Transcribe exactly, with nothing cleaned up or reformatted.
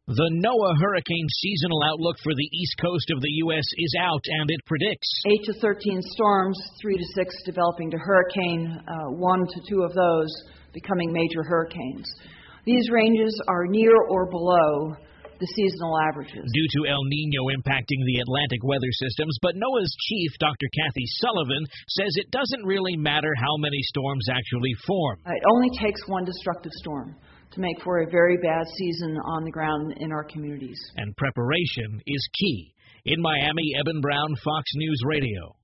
The NOAA hurricane seasonal outlook for the east coast of the U S is out, and it predicts eight to thirteen storms, three to six developing to hurricane, uh, one to two of those becoming major hurricanes. These ranges are near or below the seasonal averages. Due to El Nino impacting the Atlantic weather systems, but NOAA's chief, Doctor Kathy Sullivan, says it doesn't really matter how many storms actually form. It only takes one destructive storm to make for a very bad season on the ground in our communities. And preparation is key. In Miami, Eben Brown, Fox News Radio.